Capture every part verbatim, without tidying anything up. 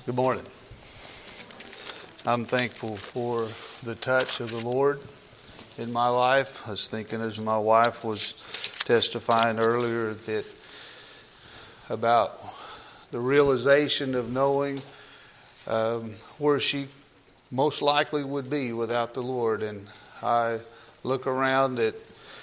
Good morning. I'm thankful for the touch of the Lord in my life. I was thinking as my wife was testifying earlier that about the realization of knowing um, where she most likely would be without the Lord. And I look around at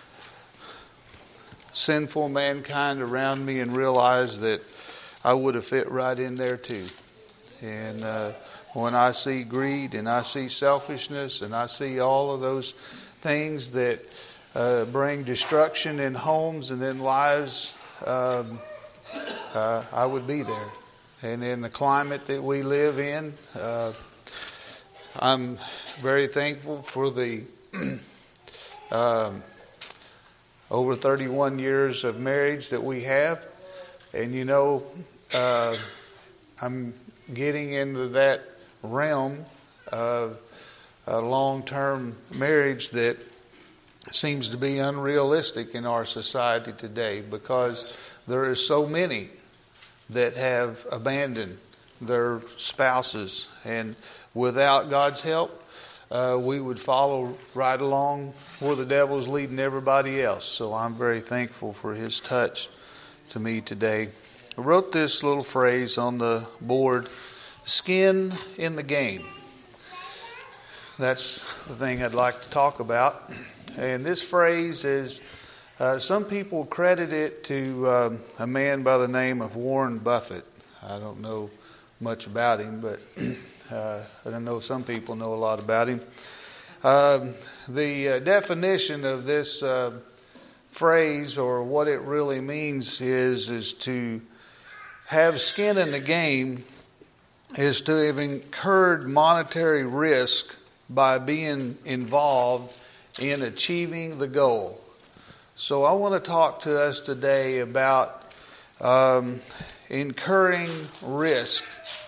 sinful mankind around me and realize that I would have fit right in there too. And uh, when I see greed and I see selfishness and I see all of those things that uh, bring destruction in homes and in lives, um, uh, I would be there. And in the climate that we live in, uh, I'm very thankful for the um, over thirty-one years of marriage that we have. And you know, uh, I'm getting into that realm of a long-term marriage that seems to be unrealistic in our society today, because there are so many that have abandoned their spouses, and without God's help, uh, we would follow right along where the devil's leading everybody else. So I'm very thankful for His touch to me today. I wrote this little phrase on the board: skin in the game. That's the thing I'd like to talk about. And this phrase is, uh, some people credit it to um, a man by the name of Warren Buffett. I don't know much about him, but uh, I know some people know a lot about him. Um, the uh, definition of this uh, phrase, or what it really means, is is to have skin in the game, is to have incurred monetary risk by being involved in achieving the goal. So I want to talk to us today about um, incurring risk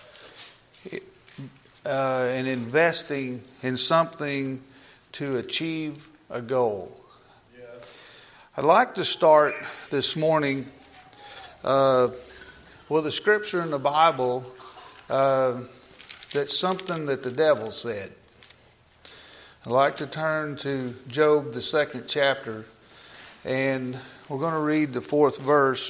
uh, and investing in something to achieve a goal. Yeah. I'd like to start this morning uh, with a scripture in the Bible uh, that's something that the devil said. I'd like to turn to Job, the second chapter, and we're going to read the fourth verse.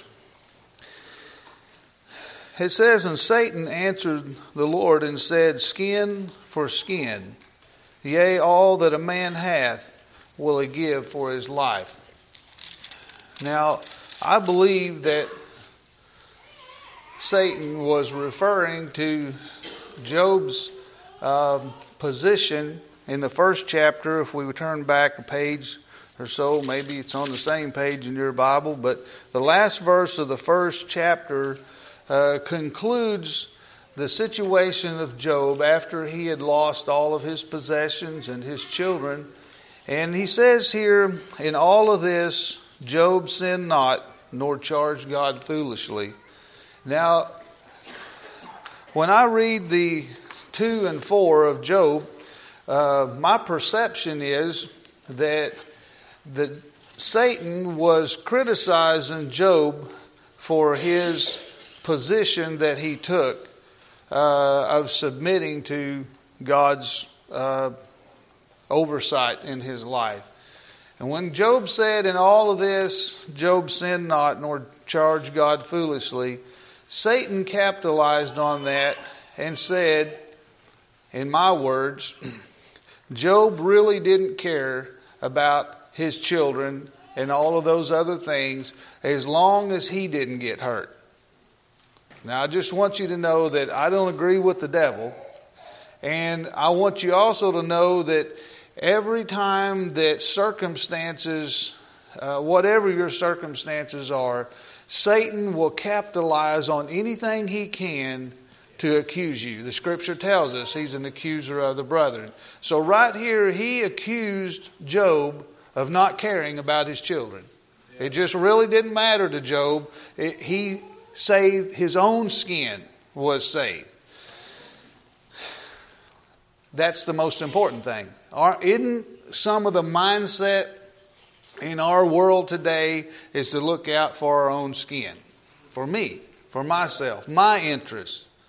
It says, "And Satan answered the Lord and said, Skin for skin, yea, all that a man hath will he give for his life." Now, I believe that Satan was referring to Job's um, position in the first chapter. If we would turn back a page or so, maybe it's on the same page in your Bible, but the last verse of the first chapter uh, concludes the situation of Job after he had lost all of his possessions and his children. And he says here, "In all of this, Job sinned not, nor charged God foolishly." Now, when I read the two and four of Job, uh, my perception is that that Satan was criticizing Job for his position that he took uh, of submitting to God's uh, oversight in his life. And when Job said, "In all of this, Job sinned not, nor charged God foolishly," Satan capitalized on that and said, in my words, Job really didn't care about his children and all of those other things as long as he didn't get hurt. Now, I just want you to know that I don't agree with the devil. And I want you also to know that every time that circumstances, uh, whatever your circumstances are, Satan will capitalize on anything he can to accuse you. The scripture tells us he's an accuser of the brethren. So right here, he accused Job of not caring about his children. It just really didn't matter to Job. It, he saved, his own skin was saved. That's the most important thing. Our, isn't some of the mindset in our world today is to look out for our own skin? For me, for myself, my interests.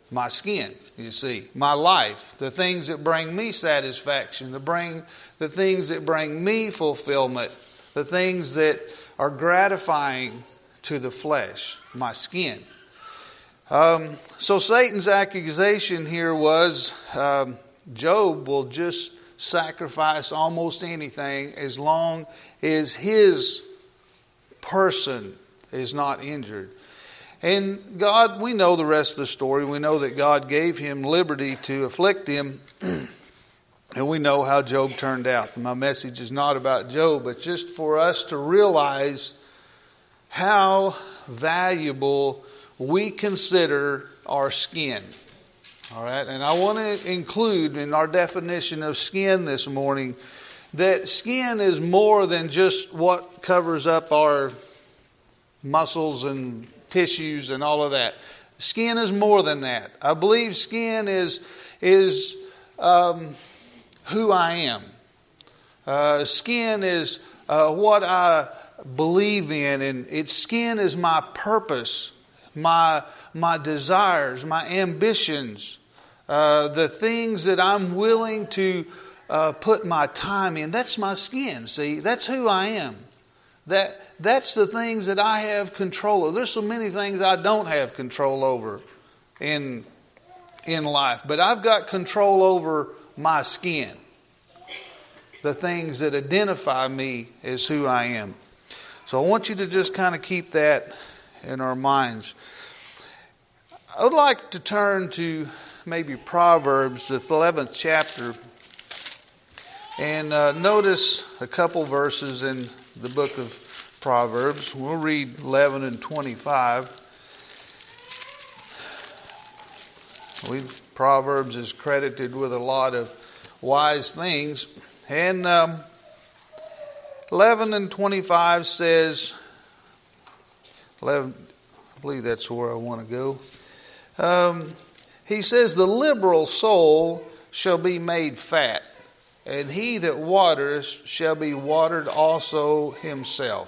My skin, you see, my life, the things that bring me satisfaction, the bring the things that bring me fulfillment, the things that are gratifying to the flesh, my skin. Um, so Satan's accusation here was um, Job will just sacrifice almost anything as long as his person is not injured. And God, we know the rest of the story. We know that God gave him liberty to afflict him. And we know how Job turned out. My message is not about Job, but just for us to realize how valuable we consider our skin. All right. And I want to include in our definition of skin this morning that skin is more than just what covers up our muscles and tissues and all of that. Skin is more than that. I believe skin is is um, who I am. Uh, skin is uh, what I believe in, and its skin is my purpose, my my desires, my ambitions, uh, the things that I'm willing to uh, put my time in. That's my skin. See, that's who I am. That that's the things that I have control over. There's so many things I don't have control over in in life, but I've got control over my skin. The things that identify me as who I am. So I want you to just kind of keep that in our minds. I would like to turn to maybe Proverbs, the eleventh chapter, and uh, notice a couple verses in the book of Proverbs. We'll read eleven and twenty-five. We Proverbs is credited with a lot of wise things. And um, eleven and twenty-five says, eleven, I believe that's where I want to go. Um, he says, the liberal soul shall be made fat, and he that waters shall be watered also himself.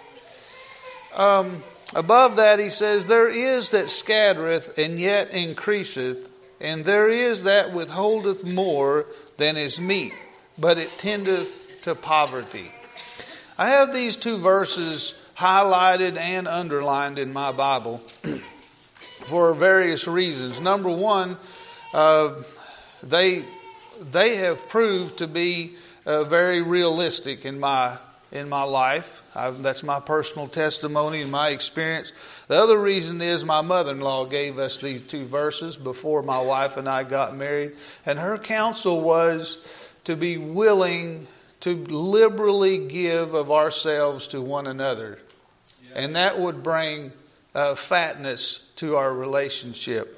Um, above that he says, there is that scattereth and yet increaseth, and there is that withholdeth more than is meet, but it tendeth to poverty. I have these two verses highlighted and underlined in my Bible for various reasons. Number one, uh, they they have proved to be uh, very realistic in my in my life. I've, that's my personal testimony and my experience. The other reason is my mother-in-law gave us these two verses before my wife and I got married, and her counsel was to be willing to liberally give of ourselves to one another. And that would bring uh, fatness to our relationship.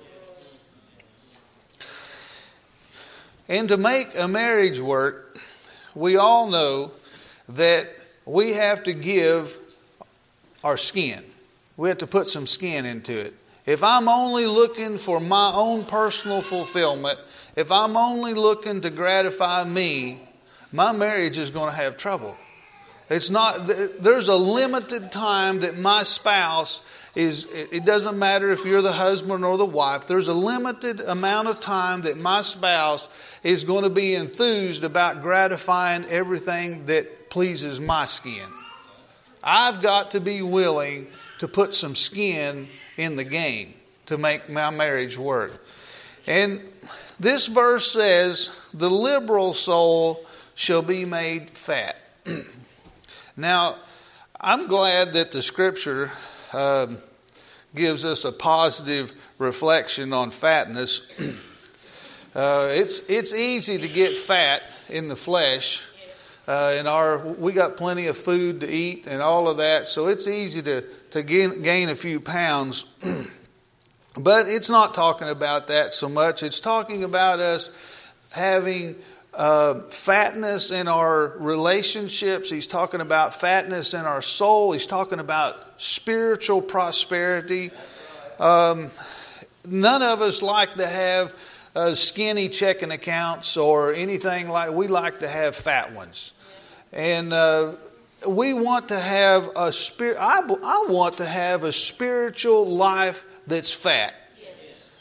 And to make a marriage work, we all know that we have to give our skin. We have to put some skin into it. If I'm only looking for my own personal fulfillment, if I'm only looking to gratify me, my marriage is going to have trouble. It's not, there's a limited time that my spouse is, it doesn't matter if you're the husband or the wife, there's a limited amount of time that my spouse is going to be enthused about gratifying everything that pleases my skin. I've got to be willing to put some skin in the game to make my marriage work. And this verse says, the liberal soul shall be made fat. Now, I'm glad that the Scripture uh, gives us a positive reflection on fatness. uh, it's it's easy to get fat in the flesh. Uh, in our, we got plenty of food to eat and all of that, so it's easy to to gain, gain a few pounds. But it's not talking about that so much. It's talking about us having Uh, fatness in our relationships. He's talking about fatness in our soul. He's talking about spiritual prosperity. Um, none of us like to have uh, skinny checking accounts or anything like. We like to have fat ones, and uh, we want to have a spirit. I, I want to have a spiritual life that's fat.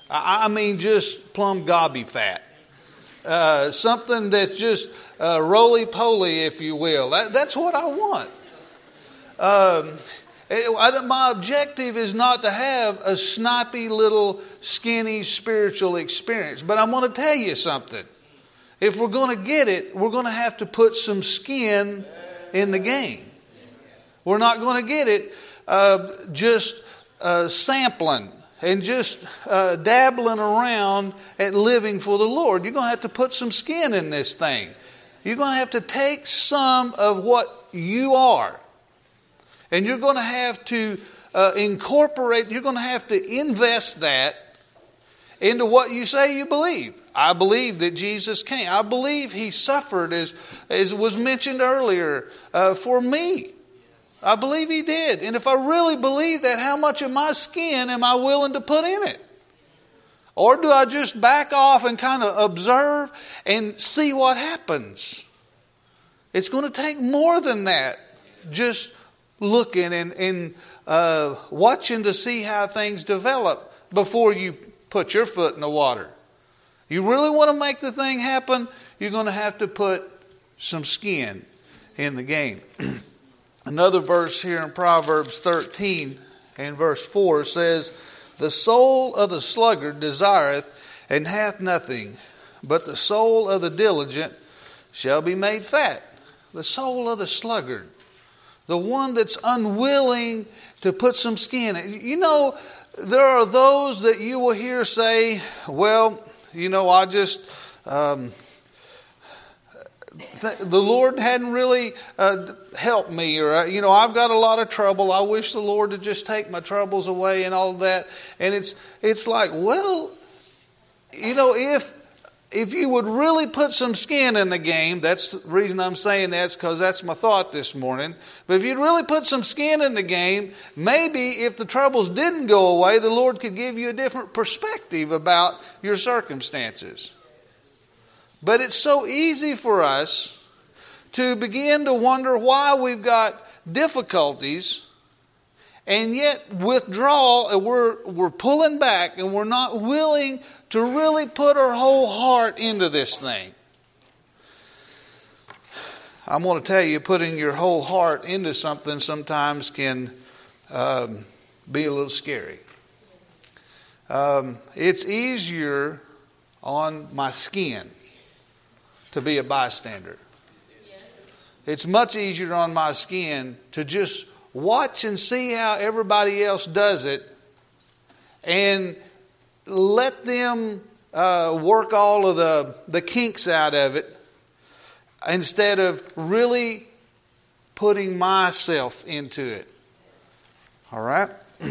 I, I mean, just plumb gobby fat. Uh, something that's just uh, roly-poly, if you will. That, that's what I want. Um, it, I, my objective is not to have a snappy little skinny spiritual experience. But I'm going to tell you something. If we're going to get it, we're going to have to put some skin in the game. We're not going to get it uh, just uh, sampling and just uh, dabbling around at living for the Lord. You're going to have to put some skin in this thing. You're going to have to take some of what you are. And you're going to have to uh, incorporate, you're going to have to invest that into what you say you believe. I believe that Jesus came. I believe He suffered, as, as was mentioned earlier, uh, for me. I believe He did. And if I really believe that, how much of my skin am I willing to put in it? Or do I just back off and kind of observe and see what happens? It's going to take more than that. Just looking and, and uh, watching to see how things develop before you put your foot in the water. You really want to make the thing happen, you're going to have to put some skin in the game. Another verse here in Proverbs thirteen and verse four says, "The soul of the sluggard desireth and hath nothing, but the soul of the diligent shall be made fat." The soul of the sluggard. The one that's unwilling to put some skin in. You know, there are those that you will hear say, well, you know, I just... Um, the Lord hadn't really uh, helped me, or, you know, I've got a lot of trouble. I wish the Lord would just take my troubles away and all that. And it's it's like, well, you know, if if you would really put some skin in the game, that's the reason I'm saying that's because that's my thought this morning. But if you'd really put some skin in the game, maybe if the troubles didn't go away, the Lord could give you a different perspective about your circumstances. But it's so easy for us to begin to wonder why we've got difficulties and yet withdraw, and we're, we're pulling back and we're not willing to really put our whole heart into this thing. I'm going to tell you, putting your whole heart into something sometimes can um, be a little scary. Um, it's easier on my skin to be a bystander. It's much easier on my skin to just watch and see how everybody else does it and let them uh, work all of the, the kinks out of it instead of really putting myself into it. All right?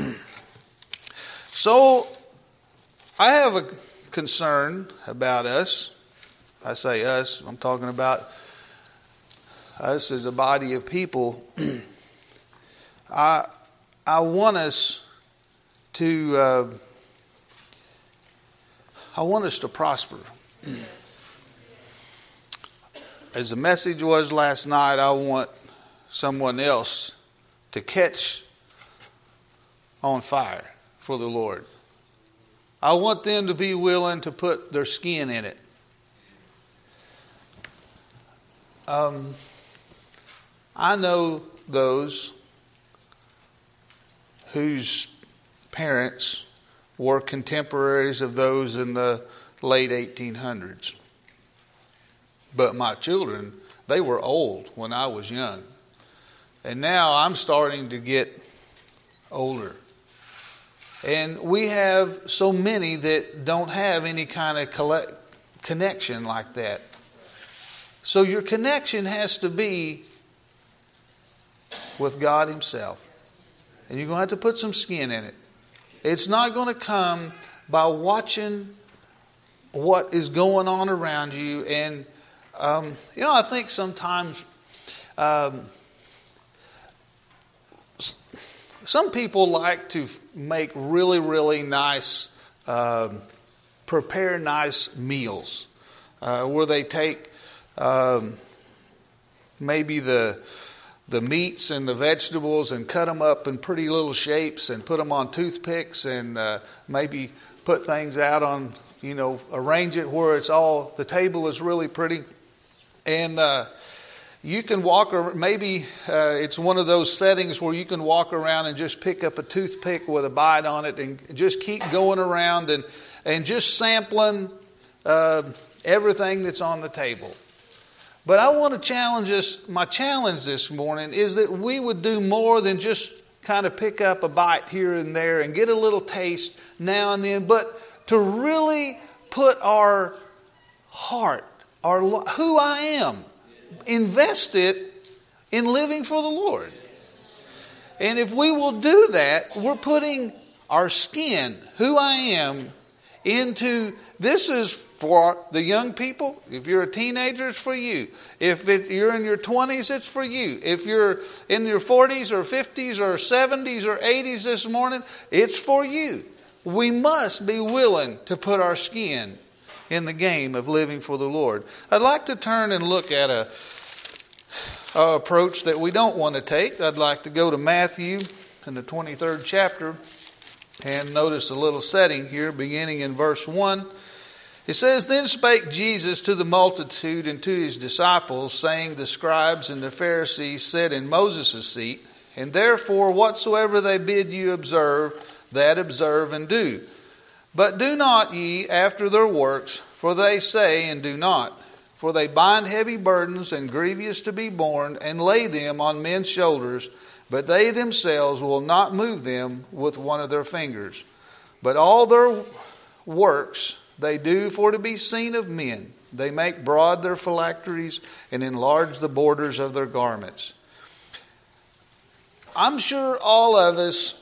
So, I have a concern about us. I say us, I'm talking about us as a body of people. I I want us to uh, I want us to prosper. As the message was last night, I want someone else to catch on fire for the Lord. I want them to be willing to put their skin in it. Um, I know those whose parents were contemporaries of those in the late eighteen hundreds. But my children, they were old when I was young. And now I'm starting to get older. And we have so many that don't have any kind of collect, connection like that. So your connection has to be with God Himself. And you're going to have to put some skin in it. It's not going to come by watching what is going on around you. And, um, you know, I think sometimes um, some people like to make really, really nice, um, prepare nice meals uh, where they take Um, maybe the the meats and the vegetables and cut them up in pretty little shapes and put them on toothpicks and uh, maybe put things out on, you know, arrange it where it's all, the table is really pretty. And uh, you can walk, or maybe uh, it's one of those settings where you can walk around and just pick up a toothpick with a bite on it and just keep going around and, and just sampling uh, everything that's on the table. But I want to challenge us, my challenge this morning is that we would do more than just kind of pick up a bite here and there and get a little taste now and then, but to really put our heart, our who I am, invest it in living for the Lord. And if we will do that, we're putting our skin, who I am, into, this is for the young people. If you're a teenager, it's for you. If it, you're in your twenties, it's for you. If you're in your forties or fifties or seventies or eighties this morning, it's for you. We must be willing to put our skin in the game of living for the Lord. I'd like to turn and look at a, a approach that we don't want to take. I'd like to go to Matthew in the twenty-third chapter and notice a little setting here beginning in verse one. It says, Then spake Jesus to the multitude and to his disciples, saying, The scribes and the Pharisees sit in Moses' seat, and therefore whatsoever they bid you observe, that observe and do. But do not ye after their works, for they say and do not. For they bind heavy burdens and grievous to be borne, and lay them on men's shoulders, but they themselves will not move them with one of their fingers. But all their works they do for to be seen of men. They make broad their phylacteries and enlarge the borders of their garments. I'm sure all of us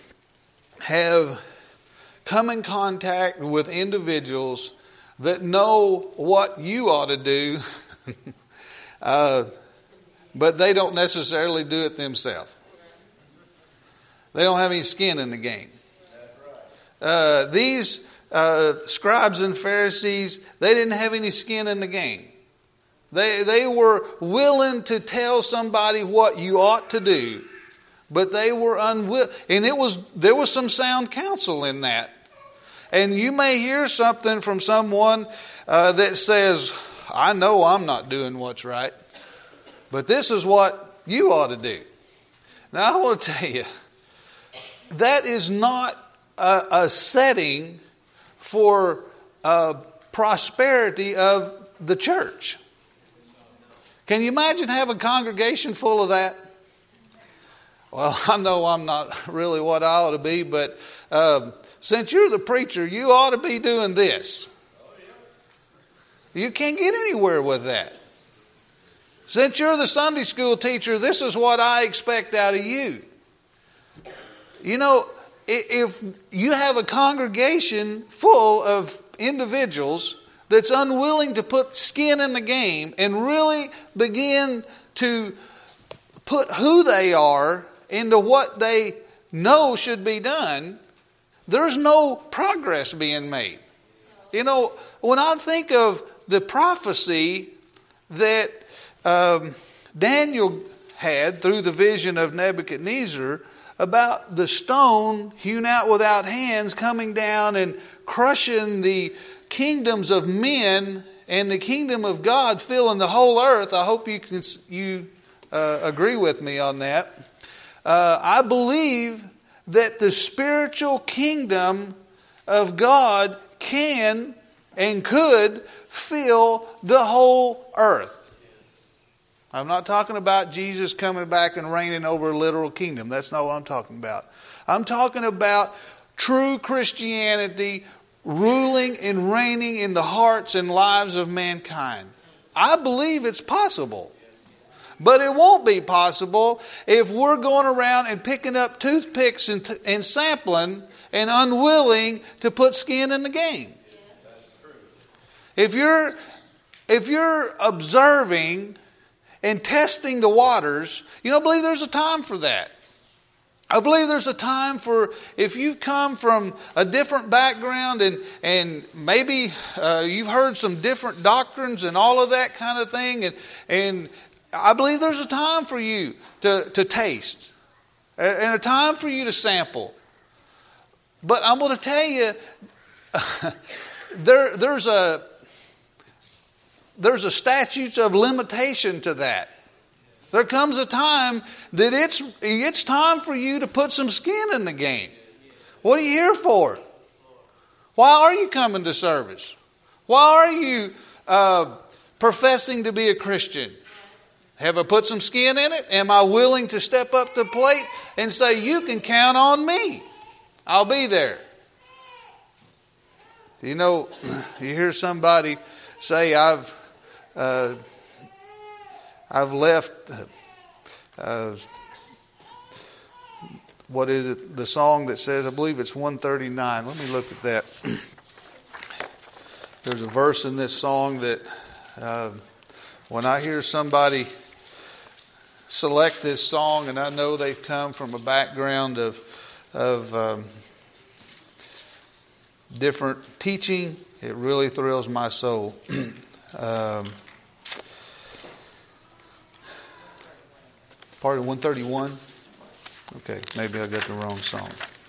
have come in contact with individuals that know what you ought to do, uh, but they don't necessarily do it themselves. They don't have any skin in the game. Uh, these uh, scribes and Pharisees, they didn't have any skin in the game. They they were willing to tell somebody what you ought to do, but they were unwilling. And it was there was some sound counsel in that. And you may hear something from someone uh, that says, I know I'm not doing what's right, but this is what you ought to do. Now I want to tell you, that is not a, a setting for uh, prosperity of the church. Can you imagine having a congregation full of that? Well, I know I'm not really what I ought to be, but uh, since you're the preacher, you ought to be doing this. You can't get anywhere with that. Since you're the Sunday school teacher, this is what I expect out of you. You know, if you have a congregation full of individuals that's unwilling to put skin in the game and really begin to put who they are into what they know should be done, there's no progress being made. You know, when I think of the prophecy that um, Daniel had through the vision of Nebuchadnezzar about the stone hewn out without hands coming down and crushing the kingdoms of men and the kingdom of God filling the whole earth. I hope you can you uh, agree with me on that. Uh, I believe that the spiritual kingdom of God can and could fill the whole earth. I'm not talking about Jesus coming back and reigning over a literal kingdom. That's not what I'm talking about. I'm talking about true Christianity ruling and reigning in the hearts and lives of mankind. I believe it's possible. But it won't be possible if we're going around and picking up toothpicks and, t- and sampling and unwilling to put skin in the game. If you're, if you're observing and testing the waters, you don't believe there's a time for that. I believe there's a time for, if you've come from a different background and, and maybe uh, you've heard some different doctrines and all of that kind of thing, and, and I believe there's a time for you to, to taste and a time for you to sample. But I'm going to tell you, there, there's a there's a statute of limitation to that. There comes a time that it's it's time for you to put some skin in the game. What are you here for? Why are you coming to service? Why are you uh, professing to be a Christian? Have I put some skin in it? Am I willing to step up to the plate and say, you can count on me? I'll be there. You know, you hear somebody say, I've uh, I've left, uh, what is it, the song that says, I believe it's one thirty-nine. Let me look at that. There's a verse in this song that uh, when I hear somebody select this song, and I know they've come from a background of of um, different teaching, it really thrills my soul. um, part of one thirty-one. Okay, maybe I got the wrong song.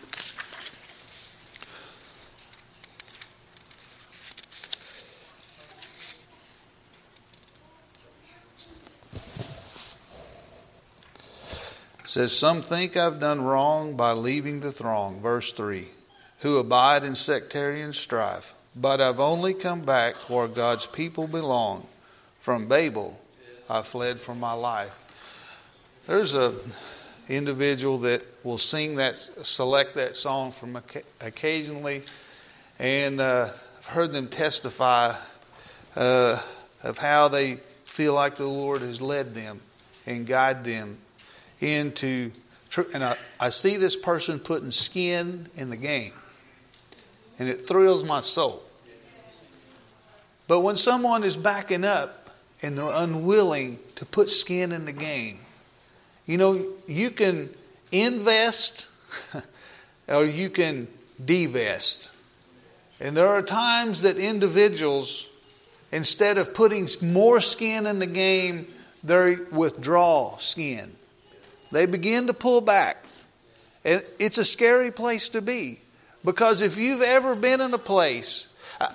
It says, some think I've done wrong by leaving the throng. Verse three. Who abide in sectarian strife. But I've only come back where God's people belong. From Babel, I fled for my life. There's a individual that will sing that, select that song from occasionally, and uh, I've heard them testify uh, of how they feel like the Lord has led them and guided them into truth. And I, I see this person putting skin in the game, and it thrills my soul. But when someone is backing up and they're unwilling to put skin in the game, you know, you can invest or you can divest. And there are times that individuals, instead of putting more skin in the game, they withdraw skin. They begin to pull back. And it's a scary place to be. Because if you've ever been in a place,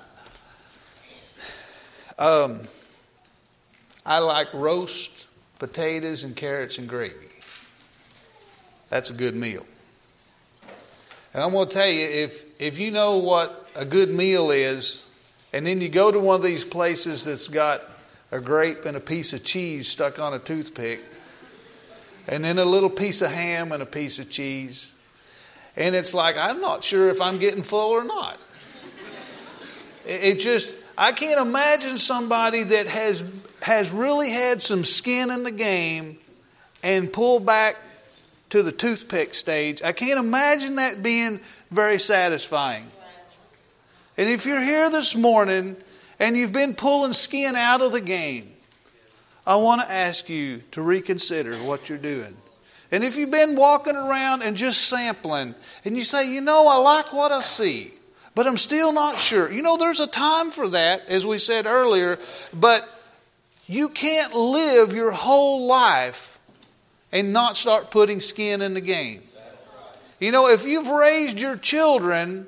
um, I like roast potatoes and carrots and gravy. That's a good meal. And I'm going to tell you, if if you know what a good meal is, and then you go to one of these places that's got a grape and a piece of cheese stuck on a toothpick, and then a little piece of ham and a piece of cheese, and it's like, I'm not sure if I'm getting full or not. It, it just, I can't imagine somebody that has has really had some skin in the game and pulled back to the toothpick stage. I can't imagine that being very satisfying. And if you're here this morning and you've been pulling skin out of the game, I want to ask you to reconsider what you're doing. And if you've been walking around and just sampling, and you say, you know, I like what I see, but I'm still not sure. You know, there's a time for that, as we said earlier, but you can't live your whole life and not start putting skin in the game. You know, if you've raised your children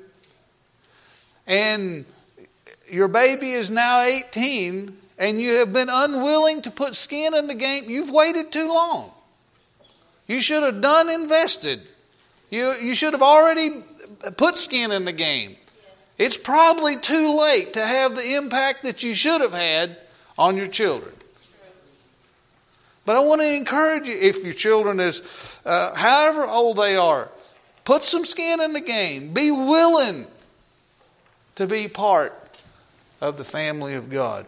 and your baby is now eighteen and you have been unwilling to put skin in the game, you've waited too long. You should have done invested. You, you should have already put skin in the game. It's probably too late to have the impact that you should have had on your children. But I want to encourage you, if your children is, uh, however old they are, put some skin in the game. Be willing to be part of the family of God.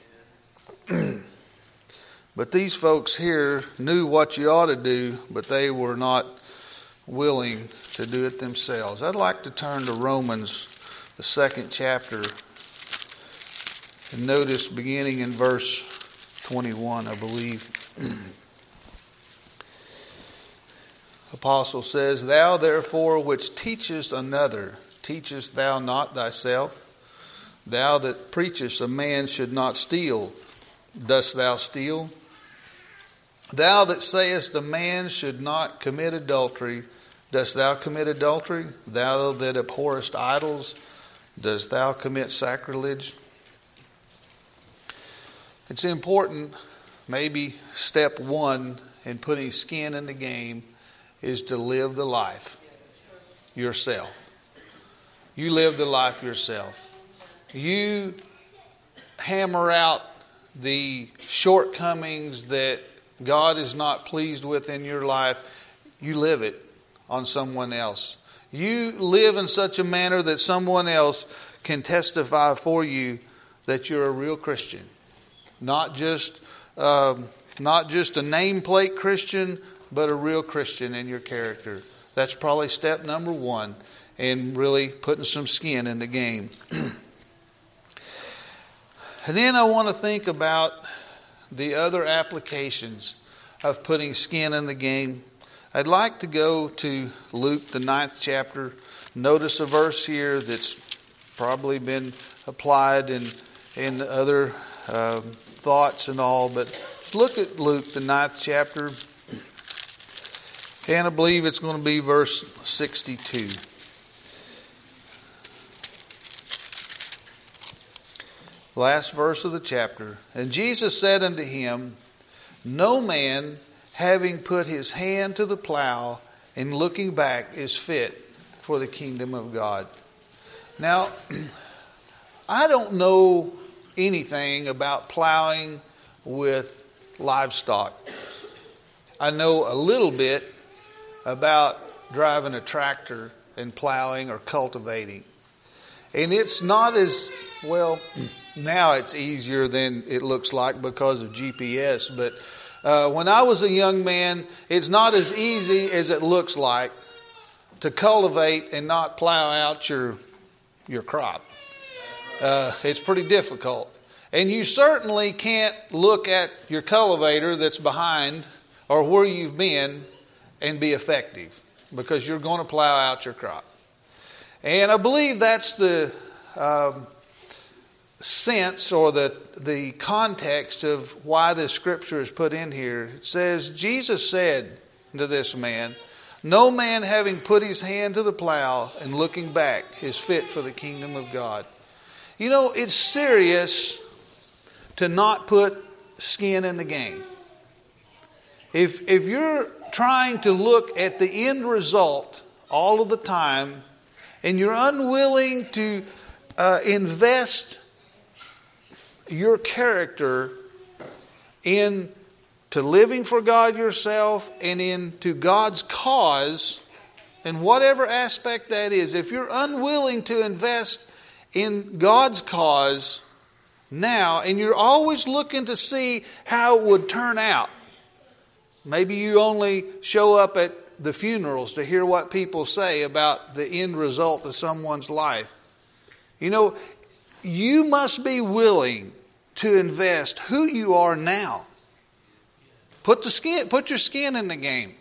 But these folks here knew what you ought to do, but they were not willing to do it themselves. I'd like to turn to Romans, the second chapter, and notice beginning in verse twenty-one, I believe. Apostle says, Thou therefore which teachest another, teachest thou not thyself? Thou that preachest a man should not steal, dost thou steal? Thou that sayest a man should not commit adultery, dost thou commit adultery? Thou that abhorrest idols, Dost thou commit sacrilege? It's important, maybe step one in putting skin in the game is to live the life yourself. You live the life yourself. You hammer out the shortcomings that God is not pleased with in your life. You live it on someone else. You live in such a manner that someone else can testify for you that you're a real Christian. Not just, um, not just a nameplate Christian, but a real Christian in your character. That's probably step number one in really putting some skin in the game. And then I want to think about the other applications of putting skin in the game. I'd like to go to Luke, the ninth chapter. Notice a verse here that's probably been applied in, in other uh, thoughts and all. But look at Luke, the ninth chapter. And I believe it's going to be verse sixty-two. Last verse of the chapter. And Jesus said unto him, No man, having put his hand to the plow and looking back, is fit for the kingdom of God. Now, I don't know anything about plowing with livestock. I know a little bit about driving a tractor and plowing or cultivating. And it's not as, well, now it's easier than it looks like because of G P S. But uh, when I was a young man, it's not as easy as it looks like to cultivate and not plow out your your crop. Uh, it's pretty difficult. And you certainly can't look at your cultivator that's behind or where you've been and be effective, because you're going to plow out your crop. And I believe that's the um, sense or the the context of why this scripture is put in here. It says, Jesus said to this man, No man having put his hand to the plow and looking back is fit for the kingdom of God. You know, it's serious to not put skin in the game. If if you're trying to look at the end result all of the time, and you're unwilling to uh, invest your character in to living for God yourself and into God's cause, in whatever aspect that is, if you're unwilling to invest in God's cause now, and you're always looking to see how it would turn out, maybe you only show up at the funerals to hear what people say about the end result of someone's life. You know, you must be willing to invest who you are now. Put the skin, put your skin in the game.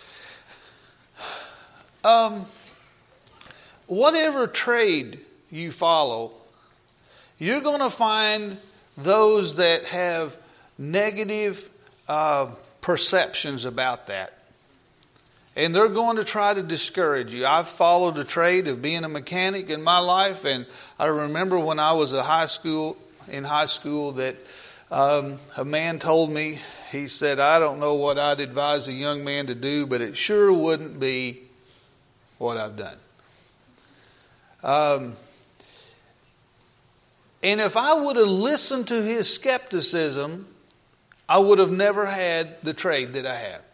Um, whatever trade you follow, you're going to find those that have negative uh, perceptions about that. And they're going to try to discourage you. I've followed the trade of being a mechanic in my life, and I remember when I was a high school in high school that um, a man told me, he said, I don't know what I'd advise a young man to do, but it sure wouldn't be what I've done. Um, and if I would have listened to his skepticism, I would have never had the trade that I have.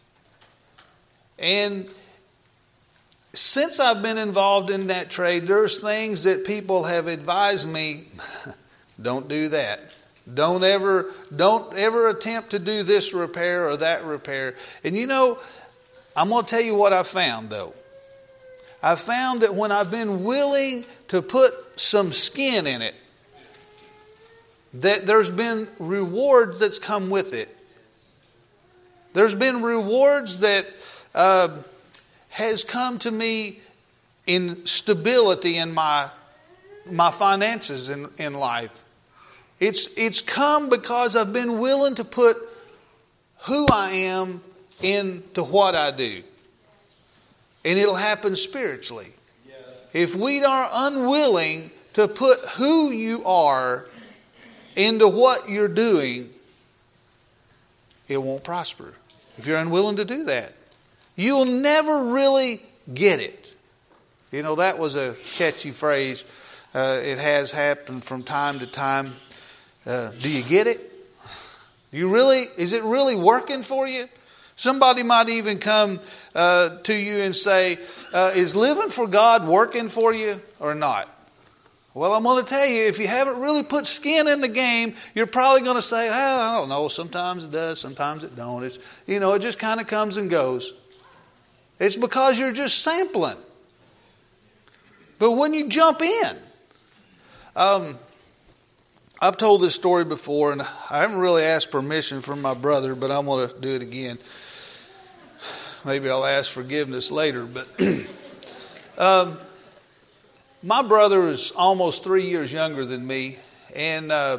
And since I've been involved in that trade, there's things that people have advised me, don't do that. Don't ever, don't ever attempt to do this repair or that repair. And you know, I'm going to tell you what I found though. I found that when I've been willing to put some skin in it, that there's been rewards that's come with it. There's been rewards that Uh, has come to me in stability in my my finances in, in life. It's it's come because I've been willing to put who I am into what I do. And it'll happen spiritually. if we are unwilling to put who you are into what you're doing, it won't prosper. If you're unwilling to do that, you'll never really get it. You know, that was a catchy phrase. Uh, it has happened from time to time. Uh, do you get it? Do you really? Is it really working for you? Somebody might even come uh, to you and say, uh, is living for God working for you or not? Well, I'm going to tell you, if you haven't really put skin in the game, you're probably going to say, oh, I don't know, sometimes it does, sometimes it don't. It's, you know, it just kind of comes and goes. It's because you're just sampling. But when you jump in, um, I've told this story before, and I haven't really asked permission from my brother, but I'm going to do it again. Maybe I'll ask forgiveness later, but um, my brother is almost three years younger than me, and uh,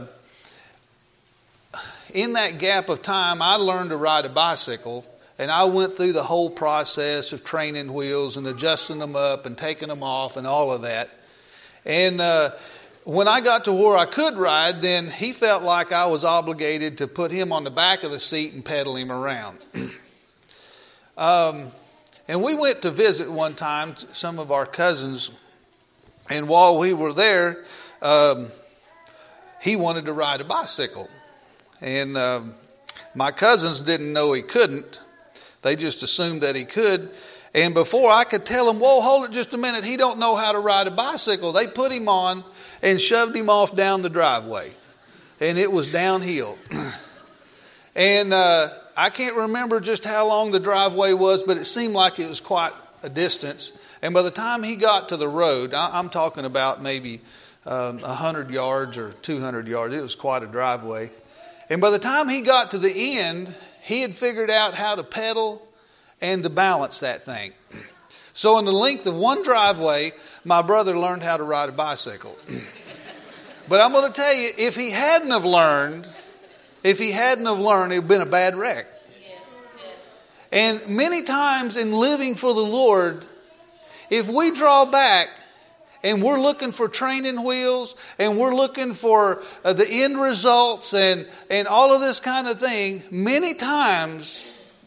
in that gap of time, I learned to ride a bicycle, and I went through the whole process of training wheels and adjusting them up and taking them off and all of that. And uh, when I got to where I could ride, then he felt like I was obligated to put him on the back of the seat and pedal him around. um, and we went to visit one time some of our cousins. And while we were there, um, he wanted to ride a bicycle. And um, my cousins didn't know he couldn't. They just assumed that he could. And before I could tell him, whoa, hold it just a minute, he don't know how to ride a bicycle, they put him on and shoved him off down the driveway. And it was downhill. And uh, I can't remember just how long the driveway was, but it seemed like it was quite a distance. And by the time he got to the road, I'm talking about maybe um, one hundred yards or two hundred yards. It was quite a driveway. And by the time he got to the end, he had figured out how to pedal and to balance that thing. So in the length of one driveway, my brother learned how to ride a bicycle. But I'm going to tell you, if he hadn't have learned, if he hadn't have learned, it would have been a bad wreck. And many times in living for the Lord, if we draw back and we're looking for training wheels and we're looking for uh, the end results and, and all of this kind of thing, many times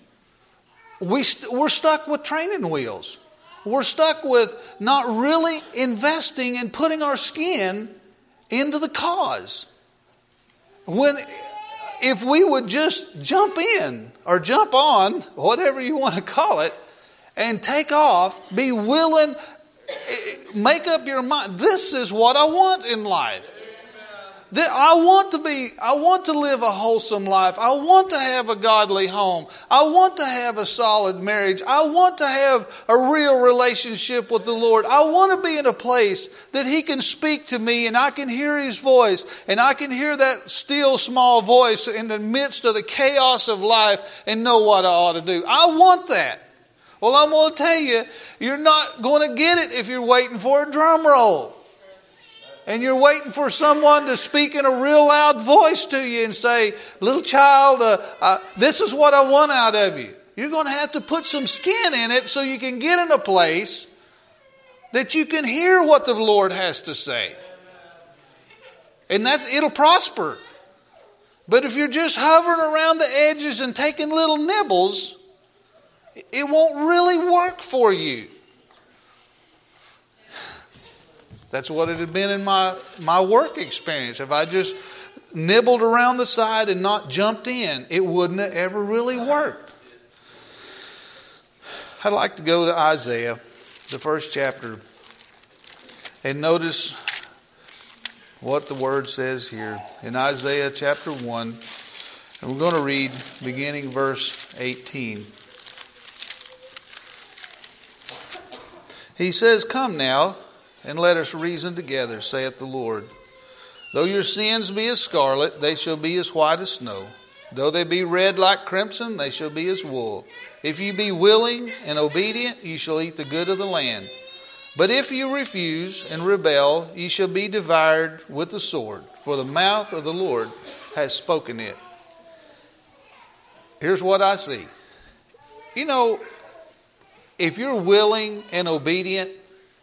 we st- we're stuck with training wheels. We're stuck with not really investing and putting our skin into the cause. When if we would just jump in or jump on, whatever you want to call it, and take off, be willing, make up your mind. This is what I want in life. I want to be, I want to live a wholesome life. I want to have a godly home. I want to have a solid marriage. I want to have a real relationship with the Lord. I want to be in a place that He can speak to me and I can hear His voice and I can hear that still small voice in the midst of the chaos of life and know what I ought to do. I want that. Well, I'm going to tell you, you're not going to get it if you're waiting for a drum roll. And you're waiting for someone to speak in a real loud voice to you and say, little child, uh, uh, this is what I want out of you. You're going to have to put some skin in it so you can get in a place that you can hear what the Lord has to say. And that it'll prosper. But if you're just hovering around the edges and taking little nibbles, it won't really work for you. That's what it had been in my, my work experience. If I just nibbled around the side and not jumped in, it wouldn't have ever really worked. I'd like to go to Isaiah, the first chapter, and notice what the Word says here. In Isaiah chapter one, and we're going to read beginning verse eighteen. He says, "Come now, and let us reason together, saith the Lord. Though your sins be as scarlet, they shall be as white as snow. Though they be red like crimson, they shall be as wool. If you be willing and obedient, you shall eat the good of the land. But if you refuse and rebel, ye shall be devoured with the sword, for the mouth of the Lord has spoken it." Here's what I see. You know, if you're willing and obedient,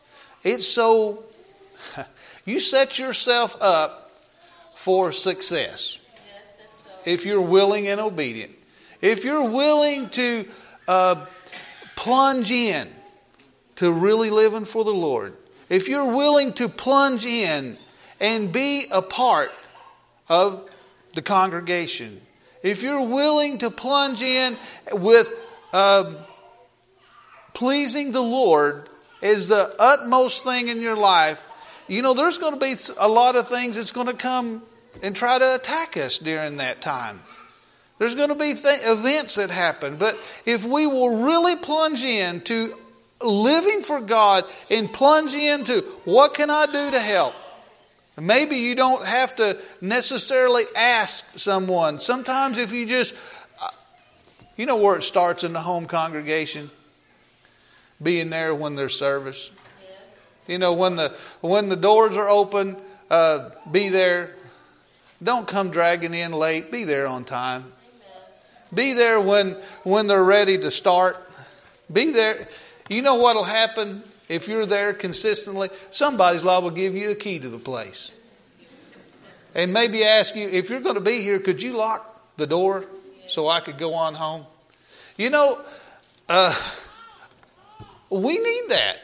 It's so, you set yourself up for success. If you're willing and obedient. If you're willing to uh, plunge in to really living for the Lord. If you're willing to plunge in and be a part of the congregation. If you're willing to plunge in with um, pleasing the Lord as the utmost thing in your life, you know, there's going to be a lot of things that's going to come and try to attack us during that time. There's going to be th- events that happen. But if we will really plunge into living for God and plunge into what can I do to help? Maybe you don't have to necessarily ask someone. Sometimes if you just, you know where it starts in the home congregation? Being there when there's service. You know, when the when the doors are open, uh, be there. Don't come dragging in late. Be there on time. Be there when when they're ready to start. Be there. You know what'll happen if you're there consistently? Somebody's liable to give you a key to the place. And maybe ask you, if you're going to be here, could you lock the door so I could go on home? You know, uh, we need that.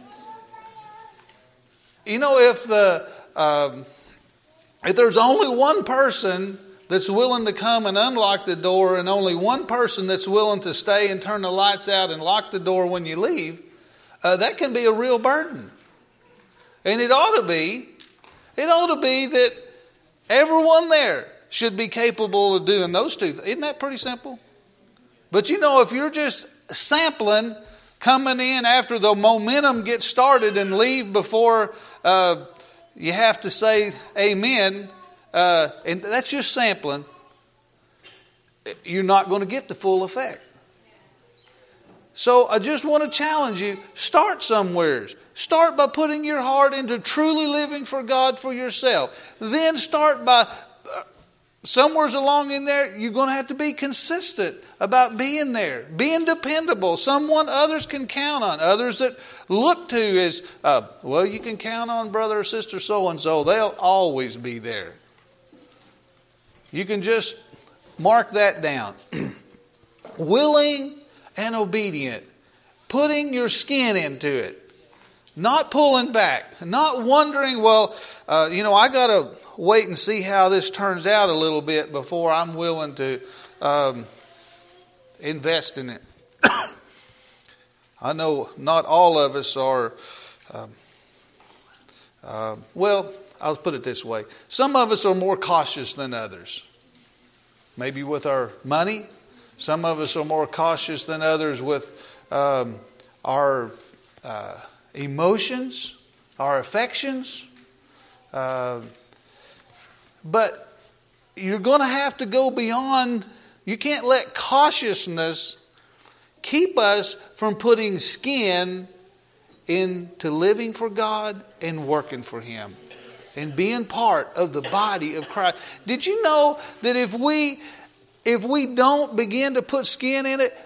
You know, if the um, if there's only one person that's willing to come and unlock the door and only one person that's willing to stay and turn the lights out and lock the door when you leave, uh, that can be a real burden. And it ought to be, it ought to be that everyone there should be capable of doing those two. Isn't that pretty simple? But you know, if you're just sampling, coming in after the momentum gets started and leave before uh, you have to say amen, uh, and that's just sampling, you're not going to get the full effect. So I just want to challenge you, start somewhere. Start by putting your heart into truly living for God for yourself. Then start by, uh, somewheres along in there, you're going to have to be consistent about being there. Being dependable. Someone others can count on. Others that look to as, uh, well, you can count on brother or sister so-and-so. They'll always be there. You can just mark that down. Willing and obedient. Putting your skin into it. Not pulling back. Not wondering, well, uh, you know, I got to wait and see how this turns out a little bit before I'm willing to um, invest in it. I know not all of us are, um, uh, well, I'll put it this way. Some of us are more cautious than others. Maybe with our money. Some of us are more cautious than others with um, our uh, emotions, our affections. Uh, but you're going to have to go beyond. You can't let cautiousness keep us from putting skin into living for God and working for Him. And being part of the body of Christ. Did you know that if we if we don't begin to put skin in it,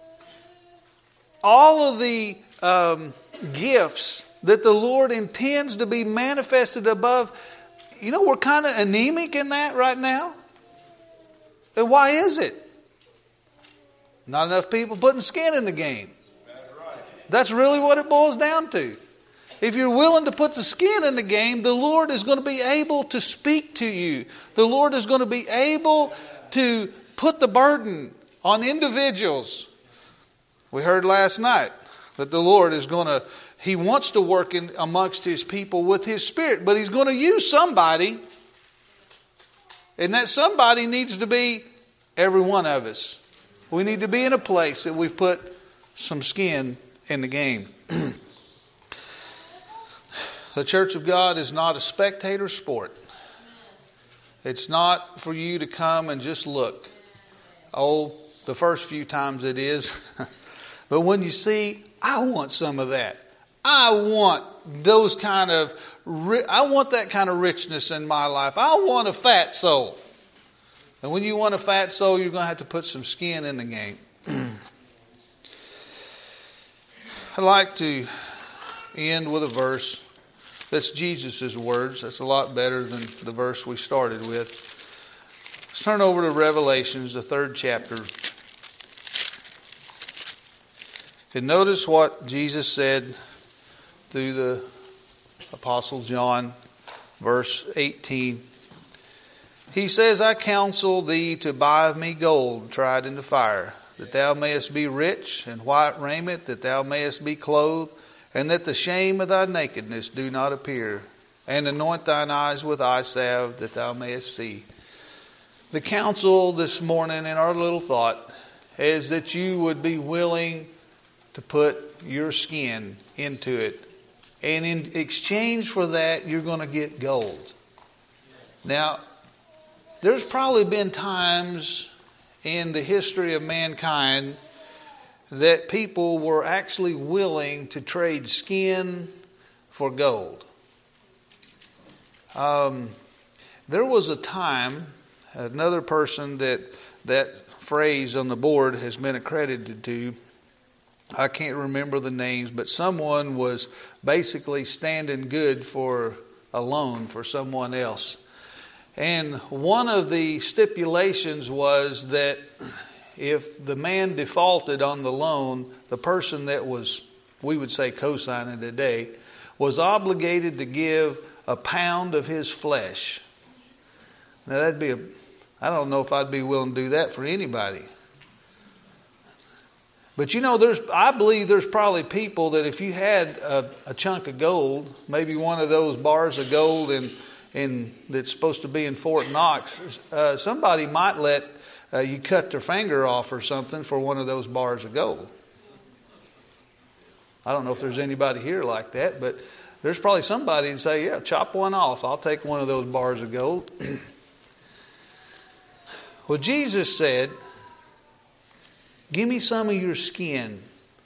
all of the um, gifts that the Lord intends to be manifested above, you know, we're kind of anemic in that right now. And why is it? Not enough people putting skin in the game. That's really what it boils down to. If you're willing to put the skin in the game, the Lord is going to be able to speak to you. The Lord is going to be able to put the burden on individuals. We heard last night that the Lord is going to, He wants to work in amongst His people with His Spirit, but He's going to use somebody. And that somebody needs to be every one of us. We need to be in a place that we've put some skin in the game. The church of God is not a spectator sport. It's not for you to come and just look. Oh, the first few times it is. But when you see, I want some of that. I want those kind of, I want that kind of richness in my life. I want a fat soul. And when you want a fat soul, you're going to have to put some skin in the game. I'd like to end with a verse that's Jesus' words. That's a lot better than the verse we started with. Let's turn over to Revelations, the third chapter. And notice what Jesus said through the Apostle John, verse eighteen. He says, I counsel thee to buy of me gold tried in the fire, that thou mayest be rich, and white raiment, that thou mayest be clothed, and that the shame of thy nakedness do not appear, and anoint thine eyes with eye salve, that thou mayest see. The counsel this morning in our little thought is that you would be willing to put your skin into it. And in exchange for that, you're going to get gold. Now, there's probably been times in the history of mankind that people were actually willing to trade skin for gold. Um, there was a time, another person that that phrase on the board has been accredited to, I can't remember the names, but someone was basically standing good for a loan for someone else. And one of the stipulations was that if the man defaulted on the loan, the person that was, we would say co-signing today, was obligated to give a pound of his flesh. Now that'd be a, I don't know if I'd be willing to do that for anybody. But you know, there's, I believe there's probably people that if you had a, a chunk of gold, maybe one of those bars of gold in, in that's supposed to be in Fort Knox, uh, somebody might let uh, you cut their finger off or something for one of those bars of gold. I don't know if there's anybody here like that, but there's probably somebody who'd say, yeah, chop one off. I'll take one of those bars of gold. Well, Jesus said, give me some of your skin.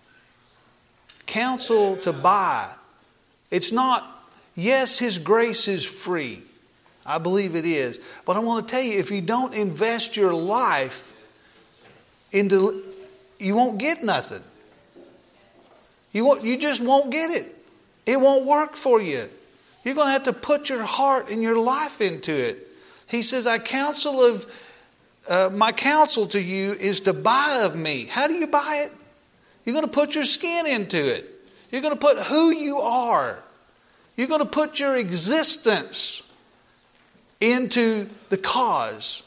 Counsel to buy. It's not, yes, His grace is free. I believe it is. But I want to tell you, if you don't invest your life into, you won't get nothing. You won't, you just won't get it. It won't work for you. You're going to have to put your heart and your life into it. He says, I counsel of, Uh, my counsel to you is to buy of me. How do you buy it? You're going to put your skin into it. You're going to put who you are. You're going to put your existence into the cause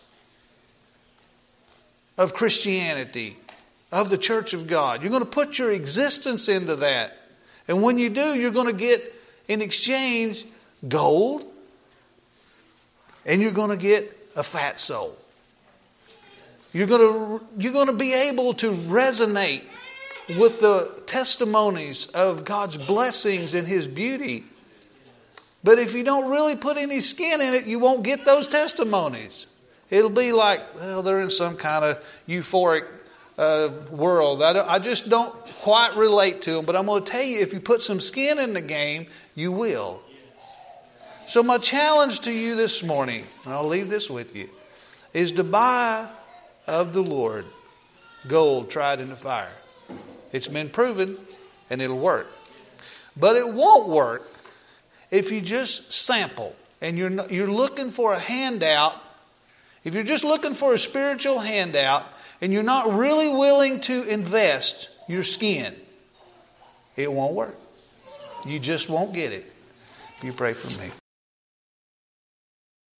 of Christianity, of the Church of God. You're going to put your existence into that. And when you do, you're going to get, in exchange, gold. And you're going to get a fat soul. You're going to, you're going to be able to resonate with the testimonies of God's blessings and His beauty. But if you don't really put any skin in it, you won't get those testimonies. It'll be like, well, they're in some kind of euphoric uh, world. I, don't, I just don't quite relate to them. But I'm going to tell you, if you put some skin in the game, you will. So my challenge to you this morning, and I'll leave this with you, is to buy of the Lord gold tried in the fire. It's been proven and it'll work. But it won't work if you just sample and you're not, you're looking for a handout. If you're just looking for a spiritual handout and you're not really willing to invest your skin, it won't work. You just won't get it. You pray for me.